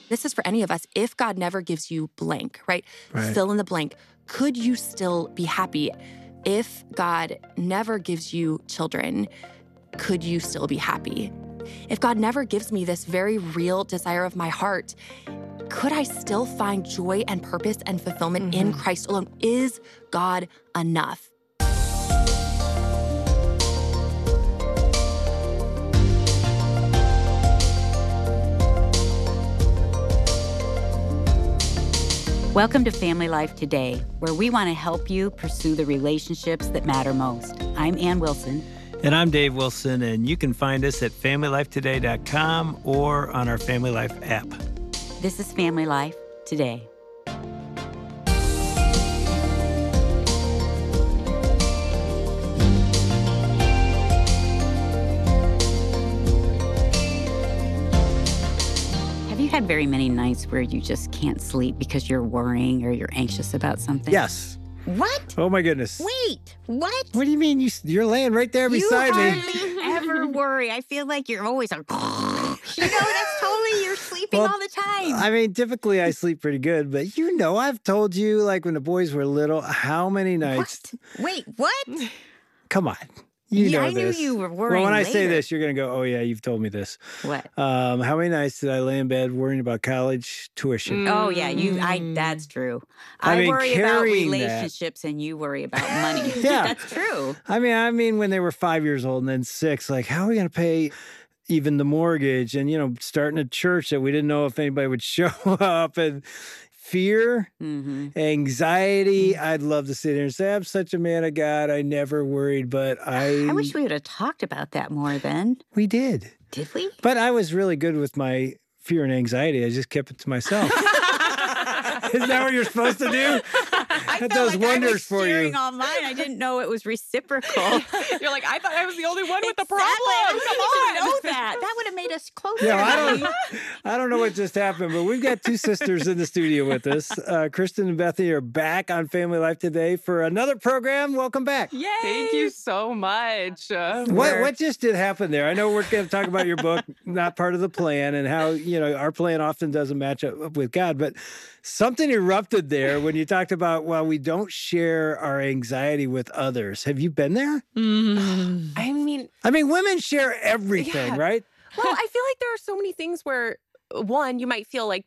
This is for any of us. If God never gives you blank, right? Right. Fill in the blank. Could you still be happy? If God never gives you children, could you still be happy? If God never gives me this very real desire of my heart, could I still find joy and purpose and fulfillment in Christ alone? Is God enough? Welcome to Family Life Today, where we want to help you pursue the relationships that matter most. I'm Ann Wilson. And I'm Dave Wilson, and you can find us at FamilyLifeToday.com or on our Family Life app. This is Family Life Today. Have you had very many nights where you just can't sleep because you're worrying or you're anxious about something? Yes. What? Oh, my goodness. Wait, what? What do you mean? You're laying right there beside you me. hardly ever worry. I feel like you're always like, That's totally, you're sleeping Well, all the time. I mean, typically I sleep pretty good, but I've told you, like when the boys were little, how many nights. What? Wait, what? Come on. You know I knew this. you were Well, worrying when I say later. this, you're going to go, oh, yeah, you've told me this. what? How many nights did I lay in bed worrying about college tuition? Oh, yeah, that's true. I mean, worry about carrying that. relationships and you worry about money. Yeah. That's true. I mean, when they were 5 years old and then 6, like, how are we going to pay even the mortgage? And, starting a church that we didn't know if anybody would show up, and fear, anxiety. I'd love to sit here and say, I'm such a man of God. I never worried, but I wish we would have talked about that more then. we did. Did we? But I was really good with my fear and anxiety. I just kept it to myself. Isn't that what you're supposed to do? That does wonders for you. On mine. I didn't know it was reciprocal. You're like, I thought I was the only one with the problem. Exactly. Come I didn't on. know that. That would have made us closer. Yeah, I don't know what just happened, but we've got two sisters in the studio with us. Kristen and Bethany are back on Family Life Today for another program. Welcome back. Yay! Thank you so much. What just did happen there? I know we're going to talk about your book, Not Part of the Plan, and how, our plan often doesn't match up with God, but something erupted there when you talked about, well, we don't share our anxiety with others. Have you been there? I mean, Women share everything, Yeah. right? well, I feel like there are so many things where, one, you might feel like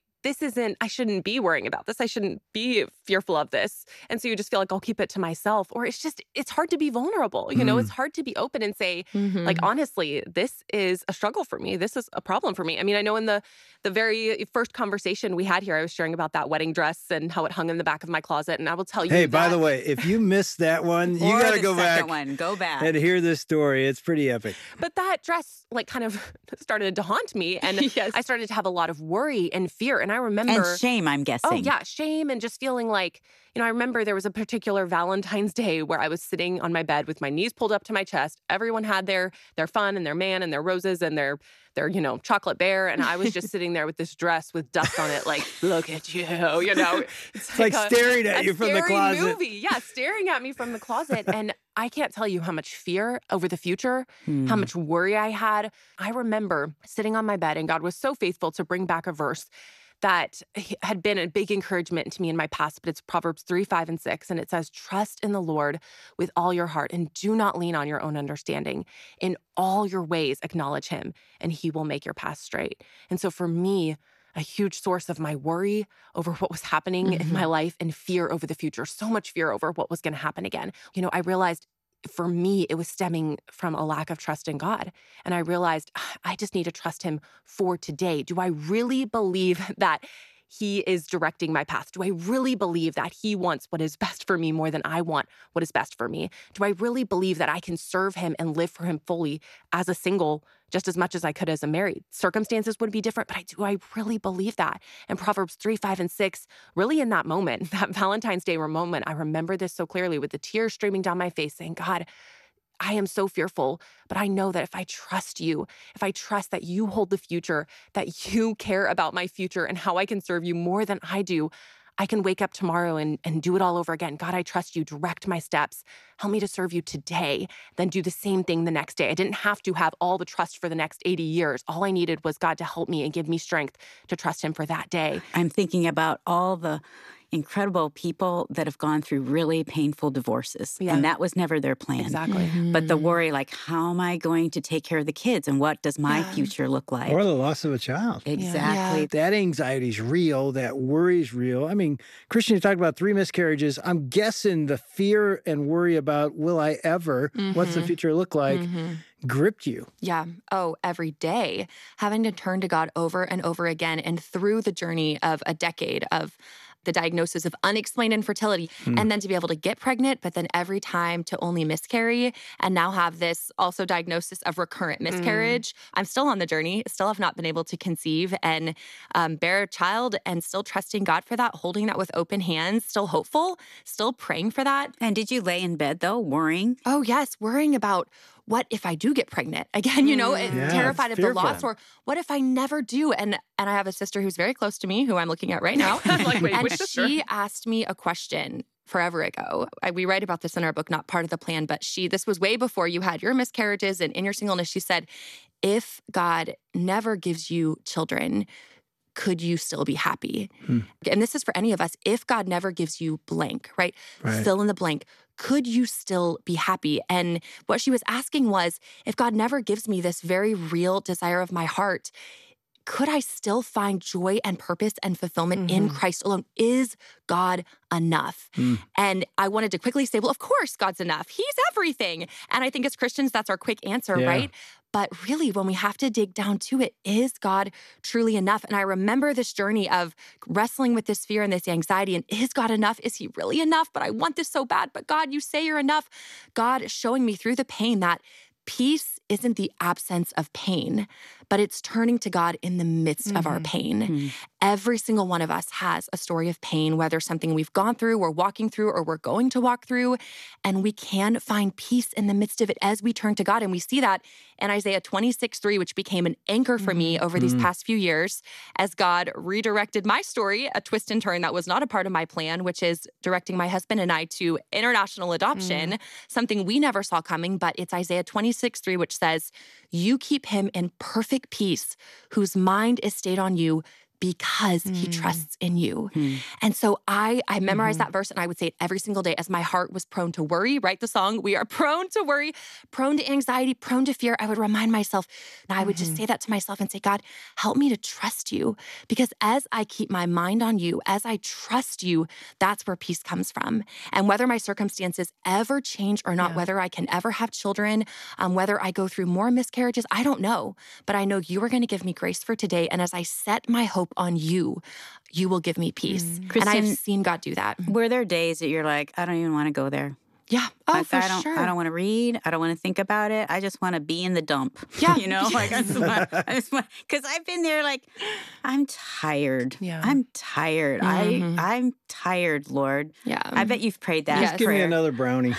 I shouldn't be worrying about this. I shouldn't be fearful of this. And so you just feel like I'll keep it to myself. Or it's hard to be vulnerable. It's hard to be open and say, like, honestly, this is a struggle for me. This is a problem for me. I mean, I know in the very first conversation we had here, I was sharing about that wedding dress and how it hung in the back of my closet. And I will tell you Hey, by the way, if you missed that one, you got to go back Go back. and hear this story. It's pretty epic. But that dress, like, kind of started to haunt me. And Yes. I started to have a lot of worry and fear. And I remember... And shame, I'm guessing. Oh, yeah, shame and just feeling like, I remember there was a particular Valentine's Day where I was sitting on my bed with my knees pulled up to my chest. Everyone had their fun and their man and their roses and their chocolate bear. And I was just sitting there with this dress with dust on it, like, look at you, It's like staring at you from the scary closet. movie. Yeah, staring at me from the closet. And I can't tell you how much fear over the future, how much worry I had. I remember sitting on my bed and God was so faithful to bring back a verse that had been a big encouragement to me in my past, but it's Proverbs 3, 5, and 6. And it says, trust in the Lord with all your heart and do not lean on your own understanding. In all your ways, acknowledge him and he will make your path straight. And so for me, a huge source of my worry over what was happening in my life and fear over the future, so much fear over what was going to happen again. I realized for me, it was stemming from a lack of trust in God. And I realized I just need to trust him for today. Do I really believe that he is directing my path? Do I really believe that he wants what is best for me more than I want what is best for me? Do I really believe that I can serve him and live for him fully as a single just as much as I could as a married? Circumstances would be different, but do I really believe that? And Proverbs 3, 5, and 6, really in that moment, that Valentine's Day moment, I remember this so clearly with the tears streaming down my face saying, God, I am so fearful, but I know that if I trust you, if I trust that you hold the future, that you care about my future and how I can serve you more than I do, I can wake up tomorrow and do it all over again. God, I trust you. Direct my steps. Help me to serve you today, then do the same thing the next day. I didn't have to have all the trust for the next 80 years. All I needed was God to help me and give me strength to trust him for that day. I'm thinking about all the incredible people that have gone through really painful divorces. Yeah. And that was never their plan. Exactly. But the worry, like, how am I going to take care of the kids? And what does my future look like? Or the loss of a child. Exactly. Yeah. That anxiety is real. That worry is real. I mean, Christian, you talked about 3 miscarriages. I'm guessing the fear and worry about will I ever, what's the future look like, gripped you. Yeah. Oh, every day, having to turn to God over and over again. And through the journey of a decade of the diagnosis of unexplained infertility, and then to be able to get pregnant, but then every time to only miscarry, and now have this also diagnosis of recurrent miscarriage. I'm still on the journey, still have not been able to conceive and bear a child, and still trusting God for that, holding that with open hands, still hopeful, still praying for that. And did you lay in bed, though, worrying? Oh, yes, worrying about what if I do get pregnant? Again, terrified of the fearful. loss, or what if I never do? And I have a sister who's very close to me, who I'm looking at right now. Like, wait, and which sister? she asked me a question forever ago. We write about this in our book, Not Part of the Plan, but this was way before you had your miscarriages and in your singleness. She said, if God never gives you children, could you still be happy? And this is for any of us. If God never gives you blank, right? Fill in the blank. Could you still be happy? And what she was asking was, if God never gives me this very real desire of my heart, could I still find joy and purpose and fulfillment in Christ alone? Is God enough? And I wanted to quickly say, well, of course God's enough. He's everything. And I think as Christians, that's our quick answer, right? But really, when we have to dig down to it, is God truly enough? And I remember this journey of wrestling with this fear and this anxiety. And is God enough? Is he really enough? But I want this so bad. But God, you say you're enough. God showing me through the pain that peace isn't the absence of pain, but it's turning to God in the midst of our pain. Every single one of us has a story of pain, whether something we've gone through, we're walking through, or we're going to walk through. And we can find peace in the midst of it as we turn to God. And we see that in Isaiah 26:3, which became an anchor for me over these past few years as God redirected my story, a twist and turn that was not a part of my plan, which is directing my husband and I to international adoption, something we never saw coming. But it's Isaiah 26:3, which says, you keep him in perfect peace, whose mind is stayed on you because he trusts in you. And so I memorized that verse, and I would say it every single day as my heart was prone to worry, right? The song, we are prone to worry, prone to anxiety, prone to fear. I would remind myself, and I would just say that to myself and say, God, help me to trust you. Because as I keep my mind on you, as I trust you, that's where peace comes from. And whether my circumstances ever change or not, whether I can ever have children, whether I go through more miscarriages, I don't know. But I know you are going to give me grace for today. And as I set my hope on you, you will give me peace. And I've seen God do that. Were there days that you're like, I don't even want to go there? Yeah. Oh, Like, for I don't sure. want to read. I don't want to think about it. I just want to be in the dump. Yeah. Like I just want, because I've been there. Like, I'm tired. Yeah. I'm tired. I'm tired, Lord. Yeah. I bet you've prayed that. Yes. Give me prayer. another brownie.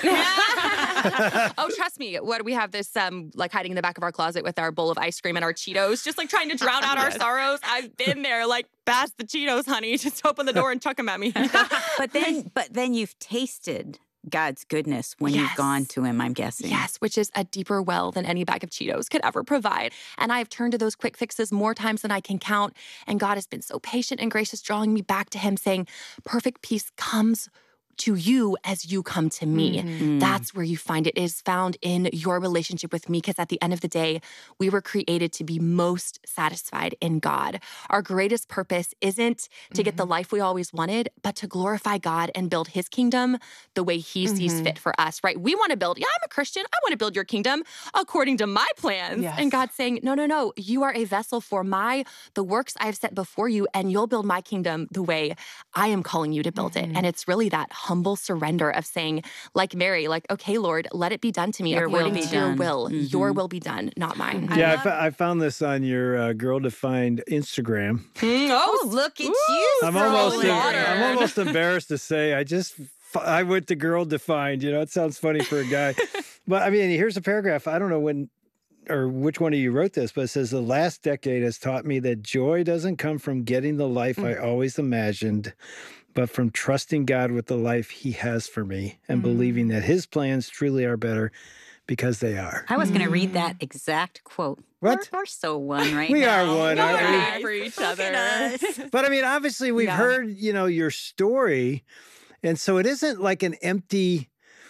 Oh, trust me. We have this like hiding in the back of our closet with our bowl of ice cream and our Cheetos, just like trying to drown out our sorrows. I've been there, like, pass the Cheetos, honey. Just open the door and chuck them at me. But then you've tasted God's goodness when you've Yes. gone to him, I'm guessing. Yes, which is a deeper well than any bag of Cheetos could ever provide. And I've turned to those quick fixes more times than I can count. And God has been so patient and gracious, drawing me back to him, saying, perfect peace comes to you as you come to me. That's where you find it. It is found in your relationship with me, because at the end of the day, we were created to be most satisfied in God. Our greatest purpose isn't to get the life we always wanted, but to glorify God and build his kingdom the way he sees fit for us, right? We want to build, I'm a Christian. I want to build your kingdom according to my plans. Yes. And God's saying, no, you are a vessel for the works I've set before you, and you'll build my kingdom the way I am calling you to build it. And it's really that humble surrender of saying, like Mary, like, okay, Lord, let it be done to me Your will according be to your done. will. Your will be done, not mine. Yeah, I found this on your Girl Defined Instagram. Oh, look at you. I'm almost embarrassed to say I went to Girl Defined. It sounds funny for a guy. But I mean, here's a paragraph. I don't know when or which one of you wrote this, but it says, the last decade has taught me that joy doesn't come from getting the life I always imagined, but from trusting God with the life he has for me and believing that his plans truly are better because they are. I was going to read that exact quote. What? We're so one right We now. are one, aren't we? We're for each other. But I mean, obviously we've Yeah. heard, your story. And so it isn't like an empty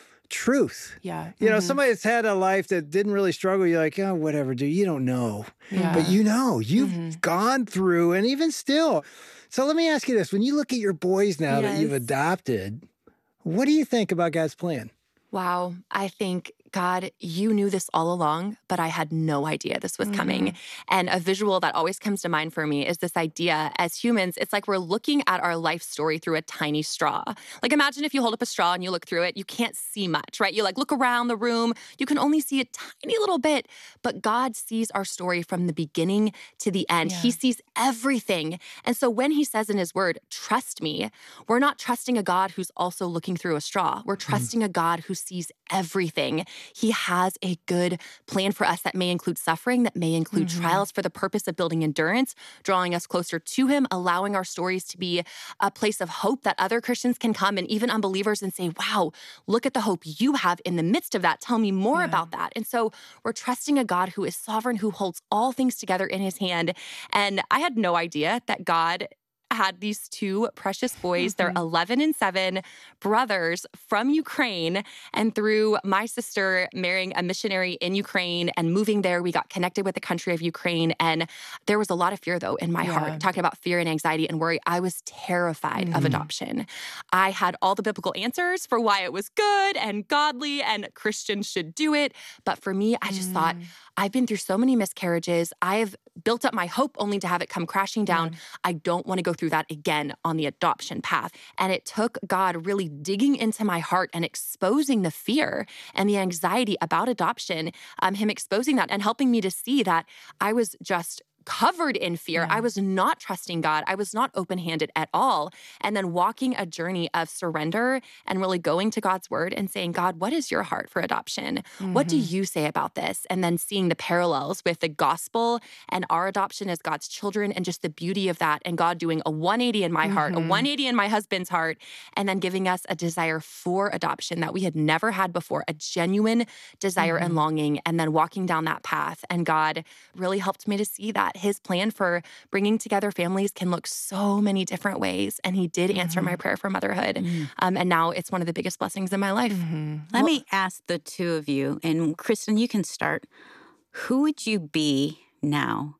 truth. Yeah. Somebody that's had a life that didn't really struggle, you're like, oh, whatever, dude, you don't know. Yeah. But you've gone through, and even still. So let me ask you this. When you look at your boys now that you've Yes. adopted, what do you think about God's plan? Wow. I think, God, you knew this all along, but I had no idea this was coming. And a visual that always comes to mind for me is this idea as humans, it's like we're looking at our life story through a tiny straw. Like imagine if you hold up a straw and you look through it, you can't see much, right? You look around the room, you can only see a tiny little bit, but God sees our story from the beginning to the end. Yeah. He sees everything. And so when he says in his word, trust me, we're not trusting a God who's also looking through a straw. We're trusting a God who sees everything. He has a good plan for us that may include suffering, that may include trials for the purpose of building endurance, drawing us closer to him, allowing our stories to be a place of hope that other Christians can come and even unbelievers and say, wow, look at the hope you have in the midst of that. Tell me more about that. And so we're trusting a God who is sovereign, who holds all things together in his hand. And I had no idea that God had these two precious boys. They're 11 and 7 brothers from Ukraine. And through my sister marrying a missionary in Ukraine and moving there, we got connected with the country of Ukraine. And there was a lot of fear, though, in my heart, talking about fear and anxiety and worry. I was terrified of adoption. I had all the biblical answers for why it was good and godly and Christians should do it. But for me, I just thought, I've been through so many miscarriages. I've built up my hope only to have it come crashing down. I don't want to go through that again on the adoption path. And it took God really digging into my heart and exposing the fear and the anxiety about adoption, him exposing that and helping me to see that I was just covered in fear. I was not trusting God. I was not open-handed at all. And then walking a journey of surrender and really going to God's word and saying, God, what is your heart for adoption? What do you say about this? And then seeing the parallels with the gospel and our adoption as God's children and just the beauty of that and God doing a 180 in my heart, a 180 in my husband's heart, and then giving us a desire for adoption that we had never had before, a genuine desire and longing, and then walking down that path. And God really helped me to see that his plan for bringing together families can look so many different ways. And he did answer my prayer for motherhood. And now it's one of the biggest blessings in my life. Let me ask the two of you, and Kristen, you can start. Who would you be now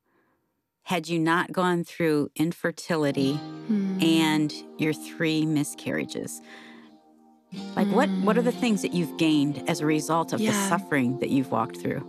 had you not gone through infertility and your 3 miscarriages? Like what are the things that you've gained as a result of the suffering that you've walked through?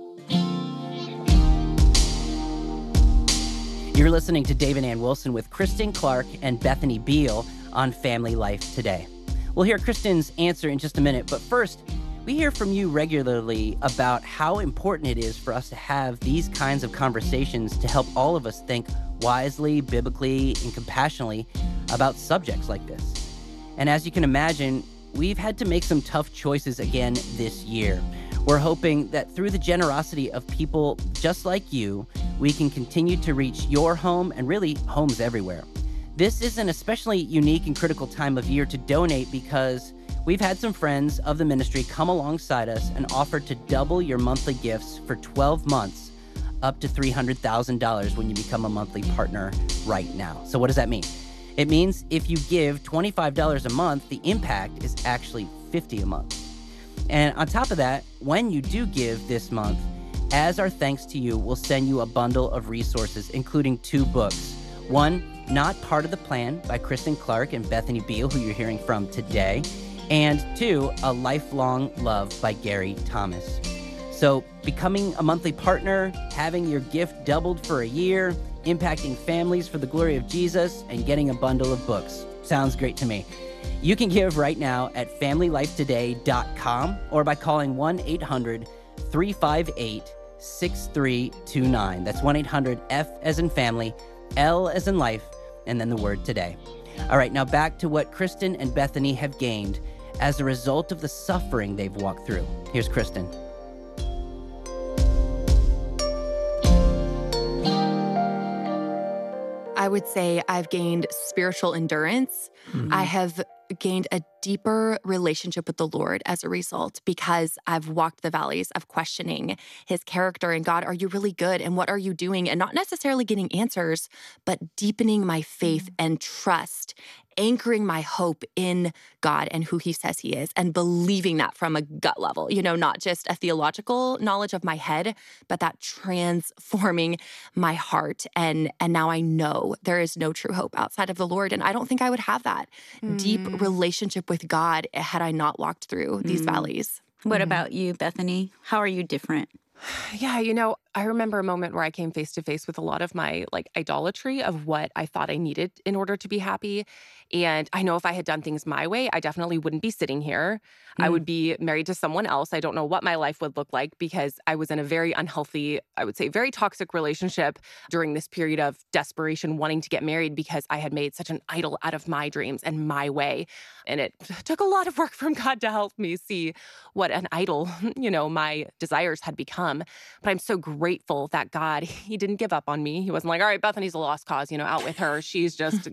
You're listening to Dave and Ann Wilson with Kristen Clark and Bethany Beal on Family Life Today. We'll hear Kristen's answer in just a minute, but first, we hear from you regularly about how important it is for us to have these kinds of conversations to help all of us think wisely, biblically, and compassionately about subjects like this. And as you can imagine, we've had to make some tough choices again this year. We're hoping that through the generosity of people just like you, we can continue to reach your home and really homes everywhere. This is an especially unique and critical time of year to donate because we've had some friends of the ministry come alongside us and offer to double your monthly gifts for 12 months, up to $300,000 when you become a monthly partner right now. So what does that mean? It means if you give $25 a month, the impact is actually $50 a month. And on top of that, when you do give this month, as our thanks to you, we'll send you a bundle of resources, including 2 books. One, Not Part of the Plan by Kristen Clark and Bethany Beal, who you're hearing from today. And 2, A Lifelong Love by Gary Thomas. So becoming a monthly partner, having your gift doubled for a year, impacting families for the glory of Jesus, and getting a bundle of books. Sounds great to me. You can give right now at FamilyLifeToday.com or by calling 1-800-358-6329. That's 1-800-F as in family, L as in life, and then the word today. All right, now back to what Kristen and Bethany have gained as a result of the suffering they've walked through. Here's Kristen. I would say I've gained spiritual endurance. I have gained a deeper relationship with the Lord as a result because I've walked the valleys of questioning his character and God, are you really good? And what are you doing? And not necessarily getting answers, but deepening my faith and trust, anchoring my hope in God and who he says he is, and believing that from a gut level, not just a theological knowledge of my head, but that transforming my heart. And now I know there is no true hope outside of the Lord. And I don't think I would have that deep relationship with God had I not walked through these valleys. What about you, Bethany? How are you different? Yeah, I remember a moment where I came face to face with a lot of my idolatry of what I thought I needed in order to be happy. And I know if I had done things my way, I definitely wouldn't be sitting here. I would be married to someone else. I don't know what my life would look like because I was in a very unhealthy, I would say very toxic relationship during this period of desperation, wanting to get married because I had made such an idol out of my dreams and my way. And it took a lot of work from God to help me see what an idol, my desires had become. But I'm so grateful that God, he didn't give up on me. He wasn't like, all right, Bethany's a lost cause, out with her. She's just,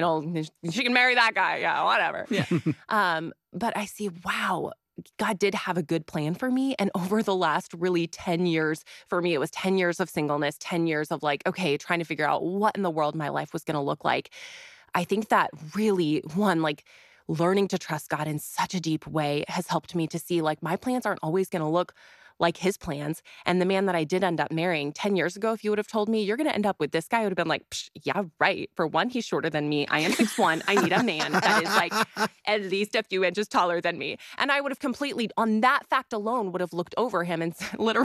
she can marry that guy. Yeah, whatever. Yeah. But I see, wow, God did have a good plan for me. And over the last really 10 years, for me, it was 10 years of singleness, 10 years of trying to figure out what in the world my life was going to look like. I think that really, learning to trust God in such a deep way has helped me to see my plans aren't always going to look like his plans. And the man that I did end up marrying 10 years ago, if you would have told me you're going to end up with this guy, I would have been like, yeah, right. For one, he's shorter than me. I am 6'1". I need a man that is at least a few inches taller than me. And I would have completely, on that fact alone, would have looked over him and said, literally,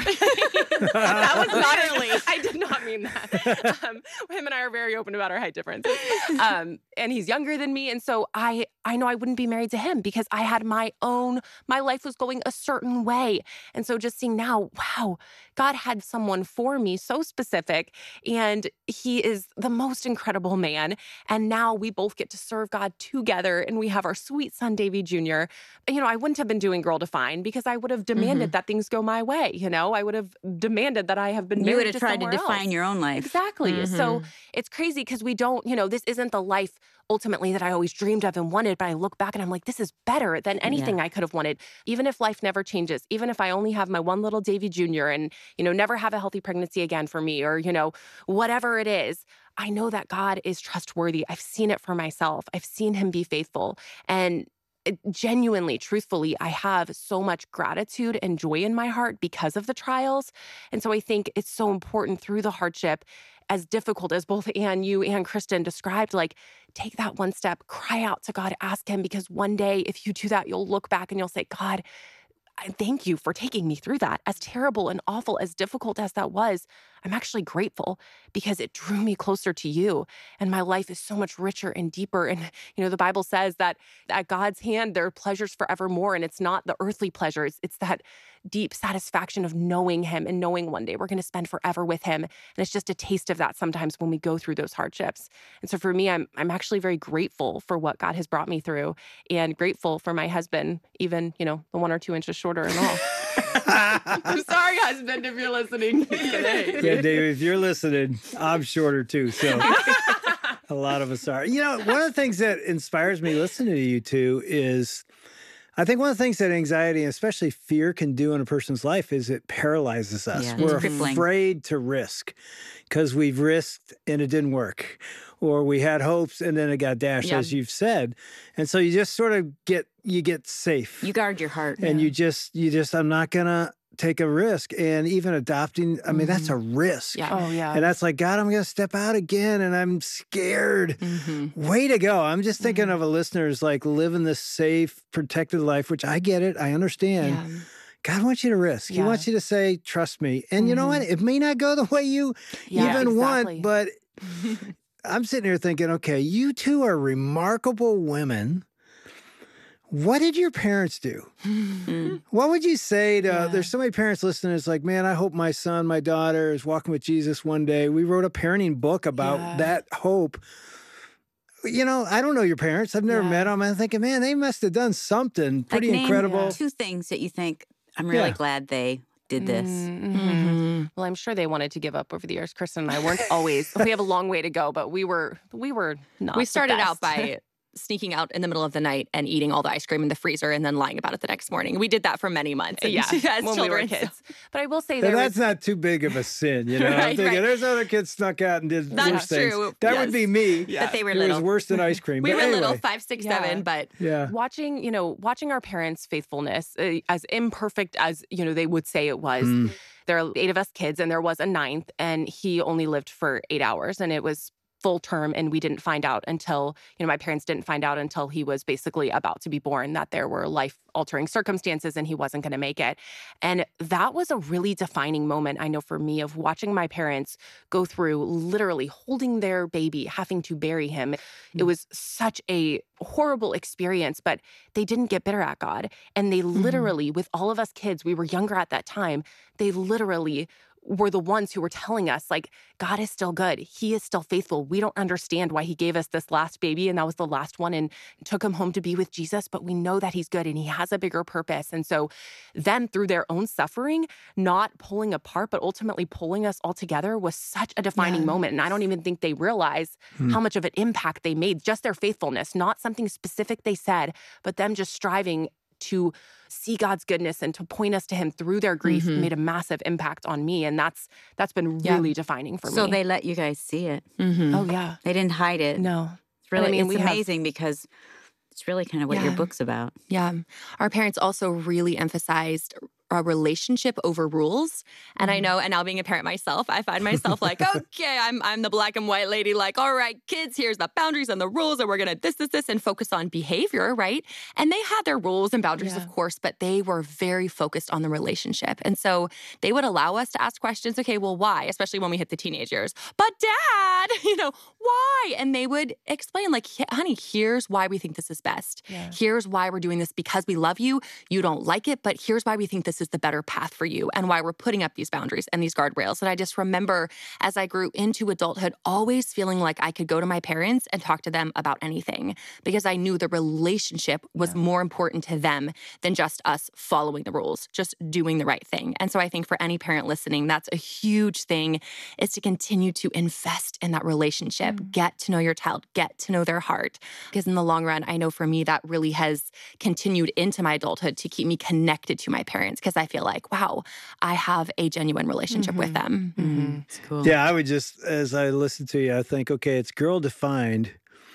that was not early. I did not mean that. Him and I are very open about our height differences. And he's younger than me. And so I know I wouldn't be married to him because I had my life was going a certain way. And so just now, wow, God had someone for me so specific, and he is the most incredible man. And now we both get to serve God together, and we have our sweet son, Davy Jr. I wouldn't have been doing Girl Defined because I would have demanded that things go my way. I would have demanded that I have been married You would have to tried to define else. your own life. Exactly. So it's crazy because we don't, this isn't the life ultimately that I always dreamed of and wanted, but I look back and I'm like, this is better than anything I could have wanted. Even if life never changes, even if I only have my one little Davy Jr. and, never have a healthy pregnancy again for me or, whatever it is, I know that God is trustworthy. I've seen it for myself. I've seen him be faithful. And genuinely, truthfully, I have so much gratitude and joy in my heart because of the trials. And so I think it's so important through the hardship, as difficult as both you and Kristen described, take that one step, cry out to God, ask him, because one day if you do that, you'll look back and you'll say, God, I thank you for taking me through that. As terrible and awful, as difficult as that was, I'm actually grateful because it drew me closer to you. And my life is so much richer and deeper. And, the Bible says that at God's hand, there are pleasures forevermore. And it's not the earthly pleasures. It's that deep satisfaction of knowing him and knowing one day we're going to spend forever with him. And it's just a taste of that sometimes when we go through those hardships. And so for me, I'm actually very grateful for what God has brought me through and grateful for my husband, even, the 1 or 2 inches shorter and all. I'm sorry, husband, if you're listening today. Yeah, David, if you're listening, I'm shorter too. So a lot of us are. One of the things that inspires me listening to you two is, I think one of the things that anxiety, and especially fear, can do in a person's life is it paralyzes us. Yeah, we're crippling. afraid to risk because we've risked and it didn't work. Or we had hopes and then it got dashed, as you've said. And so you just sort of get safe. You guard your heart. And you just, I'm not going to take a risk. And even adopting, I mean, that's a risk. Yeah. Oh, yeah. And that's like, God, I'm going to step out again and I'm scared. Way to go. I'm just thinking of a listener's living this safe, protected life, which I get it. I understand. Yeah. God wants you to risk. He wants you to say, trust me. And you know what? It may not go the way you even want, but I'm sitting here thinking, okay, you two are remarkable women. What did your parents do? What would you say to, there's so many parents listening, it's like, man, I hope my son, my daughter is walking with Jesus one day. We wrote a parenting book about that hope. I don't know your parents. I've never met them. I'm thinking, man, they must have done something pretty name incredible. 2 things that you think, I'm really glad they did this. Well, I'm sure they wanted to give up over the years. Kristen and I weren't always. We have a long way to go, but we were not. We started the out best. by sneaking out in the middle of the night and eating all the ice cream in the freezer and then lying about it the next morning. We did that for many months. yeah, as when children. we were kids. But I will say But there that's was, not too big of a sin, you know. I'm Right, thinking right. there's other kids snuck out and did That's worse things. true, That yes. would be me. That they were It little. was worse than ice cream. We But were anyway, little, 5, 6, Yeah. 7, but Yeah. watching our parents' faithfulness, as imperfect as they would say it was. Mm. There are 8 of us kids, and there was a 9th, and he only lived for 8 hours, and it was full term, and we didn't find out until, my parents didn't find out until he was basically about to be born that there were life-altering circumstances and he wasn't going to make it. And that was a really defining moment, I know, for me, of watching my parents go through literally holding their baby, having to bury him. It was such a horrible experience, but they didn't get bitter at God. And they literally, with all of us kids, we were younger at that time, they literally were the ones who were telling us, like, God is still good. He is still faithful. We don't understand why he gave us this last baby, and that was the last one, and took him home to be with Jesus, but we know that he's good and he has a bigger purpose. And so then through their own suffering, not pulling apart, but ultimately pulling us all together was such a defining moment. And I don't even think they realize how much of an impact they made, just their faithfulness, not something specific they said, but them just striving to see God's goodness and to point us to him through their grief made a massive impact on me. And that's been really defining for me. So they let you guys see it. Oh, yeah. They didn't hide it. No. It's really, And I mean, it's we have- amazing because it's really kind of what your book's about. yeah. Our parents also really emphasized a relationship over rules. And I know, and now being a parent myself, I find myself like, okay, I'm the black and white lady, like, all right, kids, here's the boundaries and the rules, and we're going to this, and focus on behavior, right? And they had their rules and boundaries, of course, but they were very focused on the relationship. And so they would allow us to ask questions, okay, well, why? Especially when we hit the teenage years. But Dad, why? And they would explain, like, honey, here's why we think this is best. Yeah. Here's why we're doing this because we love you. You don't like it, but here's why we think this is the better path for you and why we're putting up these boundaries and these guardrails. And I just remember as I grew into adulthood, always feeling like I could go to my parents and talk to them about anything because I knew the relationship was more important to them than just us following the rules, just doing the right thing. And so I think for any parent listening, that's a huge thing, is to continue to invest in that relationship, get to know your child, get to know their heart. Because in the long run, I know for me, that really has continued into my adulthood to keep me connected to my parents because I feel like, wow, I have a genuine relationship with them. It's cool. Yeah, I would just, as I listen to you, I think, okay, it's girl defined,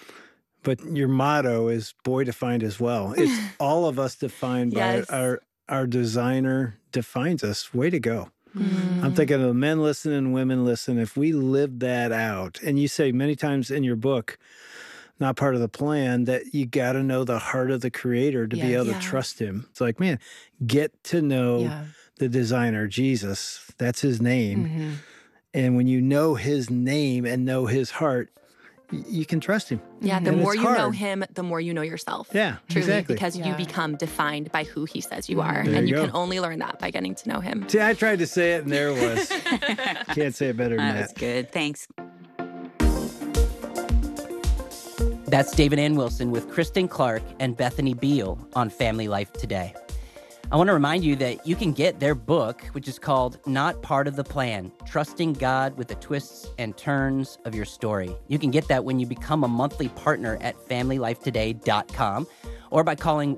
but your motto is boy defined as well. It's all of us defined Yes. by our designer defines us. Way to go. I'm thinking of the men listen and women listen. If we live that out, and you say many times in your book, not part of the plan, that you got to know the heart of the creator to be able to trust him. It's like, man, get to know the designer, Jesus. That's his name. And when you know his name and know his heart, you can trust him. Yeah, the And more it's you know hard. him, the more you know yourself. Yeah, Truly, exactly. because you become defined by who he says you are. There And you you go. can only learn that by getting to know him. See, I tried to say it, and there it was. Can't say it better than That was that. good. Thanks. That's David Ann Wilson with Kristen Clark and Bethany Beal on Family Life Today. I want to remind you that you can get their book, which is called Not Part of the Plan, Trusting God with the Twists and Turns of Your Story. You can get that when you become a monthly partner at FamilyLifeToday.com or by calling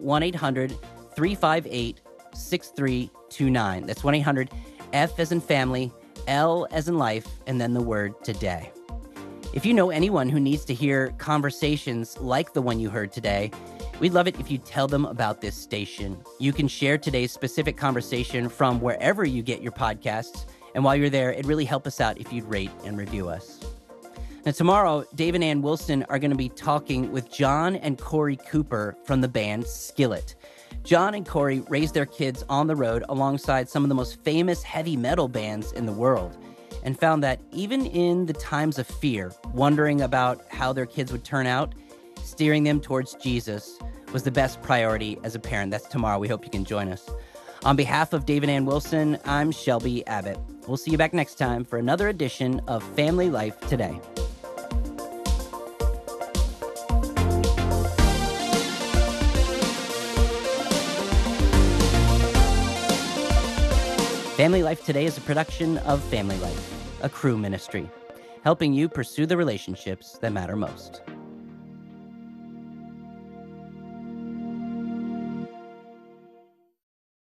1-800-358-6329. That's 1-800-F as in family, L as in life, and then the word today. If you know anyone who needs to hear conversations like the one you heard today, we'd love it if you tell them about this station. You can share today's specific conversation from wherever you get your podcasts. And while you're there, it'd really help us out if you'd rate and review us. Now, tomorrow, Dave and Ann Wilson are going to be talking with John and Corey Cooper from the band Skillet. John and Corey raised their kids on the road alongside some of the most famous heavy metal bands in the world, and found that even in the times of fear, wondering about how their kids would turn out, steering them towards Jesus was the best priority as a parent. That's tomorrow. We hope you can join us. On behalf of Dave and Ann Wilson, I'm Shelby Abbott. We'll see you back next time for another edition of Family Life Today. Family Life Today is a production of Family Life, a Cru ministry, helping you pursue the relationships that matter most.